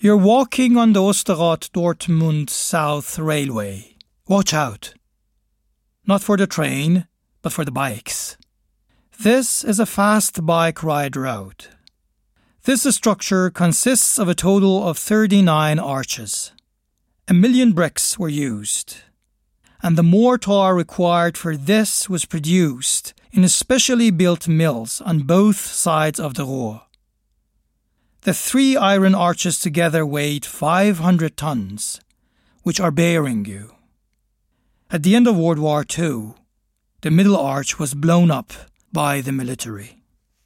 You're walking on the Osterrad-Dortmund South Railway. Watch out. Not for the train, but for the bikes. This is a fast bike ride route. This structure consists of a total of 39 arches. 1 million bricks were used, and the mortar required for this was produced in specially built mills on both sides of the Ruhr. The 3 iron arches together weighed 500 tons, which are bearing you. At the end of World War II, the middle arch was blown up by the military.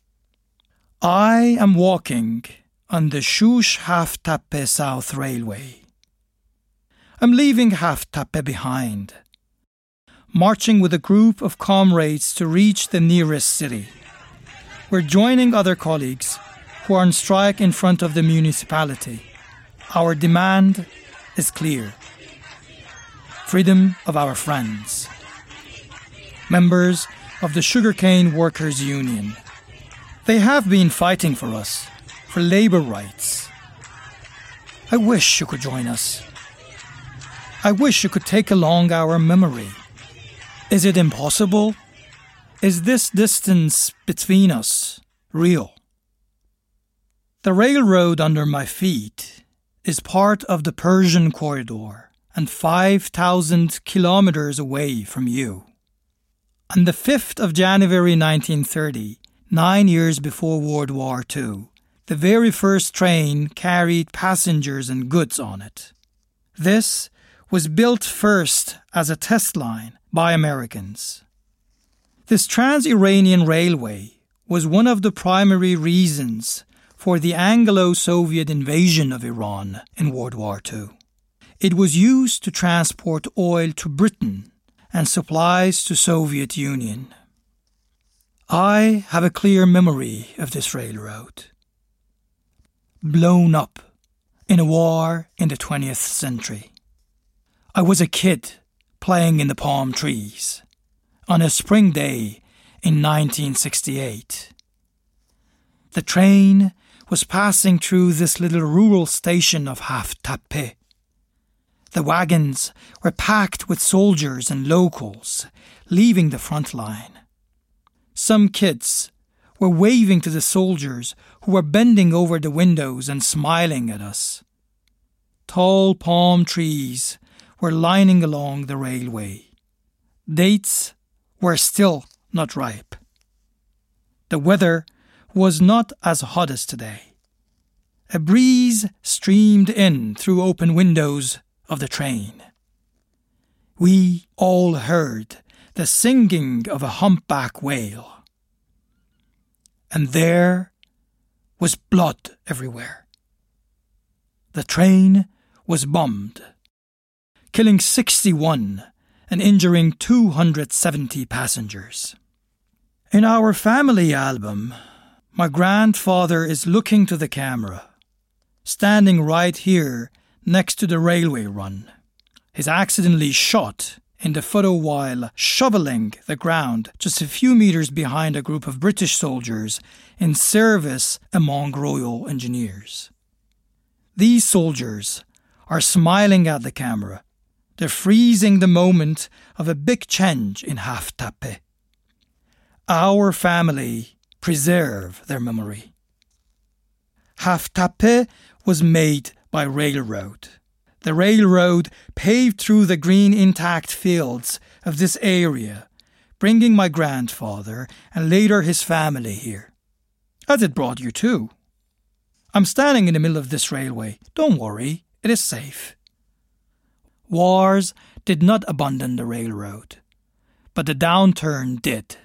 I am walking on the Schusch-Haftappe South Railway. I'm leaving Haftappe behind, marching with a group of comrades to reach the nearest city. We're joining other colleagues who are on strike in front of the municipality. Our demand is clear. Freedom of our friends. Members of the Sugarcane Workers' Union. They have been fighting for us, for labor rights. I wish you could join us. I wish you could take along our memory. Is it impossible? Is this distance between us real? The railroad under my feet is part of the Persian Corridor and 5,000 kilometers away from you. On the 5th of January 1930, 9 years before World War II, the very first train carried passengers and goods on it. This was built first as a test line by Americans. This trans-Iranian railway was one of the primary reasons for the Anglo-Soviet invasion of Iran in World War II. It was used to transport oil to Britain and supplies to Soviet Union. I have a clear memory of this railroad. Blown up in a war in the 20th century. I was a kid playing in the palm trees on a spring day in 1968. The train was passing through this little rural station of Haftappe. The wagons were packed with soldiers and locals leaving the front line. Some kids were waving to the soldiers who were bending over the windows and smiling at us. Tall palm trees were lining along the railway. Dates were still not ripe. The weather was not as hot as today. A breeze streamed in through open windows of the train. We all heard the singing of a humpback whale. And there was blood everywhere. The train was bombed, killing 61 and injuring 270 passengers. In our family album, my grandfather is looking to the camera, standing right here next to the railway run. He's accidentally shot in the photo while shoveling the ground just a few meters behind a group of British soldiers in service among Royal Engineers. These soldiers are smiling at the camera. They're freezing the moment of a big change in Haftappe. Our family preserve their memory. Haftappe was made by railroad. The railroad paved through the green intact fields of this area, bringing my grandfather and later his family here. As it brought you too. I'm standing in the middle of this railway. Don't worry, it is safe. Wars did not abandon the railroad, but the downturn did.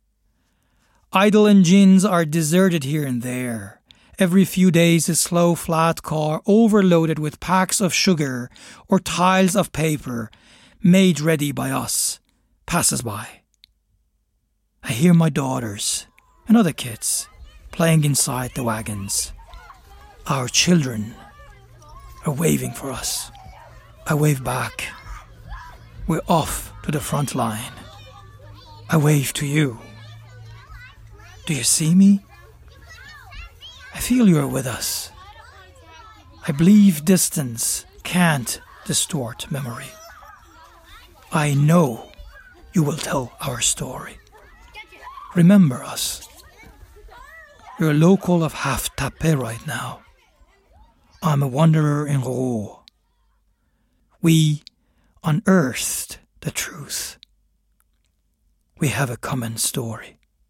Idle engines are deserted here and there. Every few days a slow flat car overloaded with packs of sugar or tiles of paper made ready by us passes by. I hear my daughters and other kids playing inside the wagons. Our children are waving for us. I wave back. We're off to the front line. I wave to you. Do you see me? I feel you're with us. I believe distance can't distort memory. I know you will tell our story. Remember us. You're a local of Half-Tappe right now. I'm a wanderer in Ro. We unearthed the truth. We have a common story.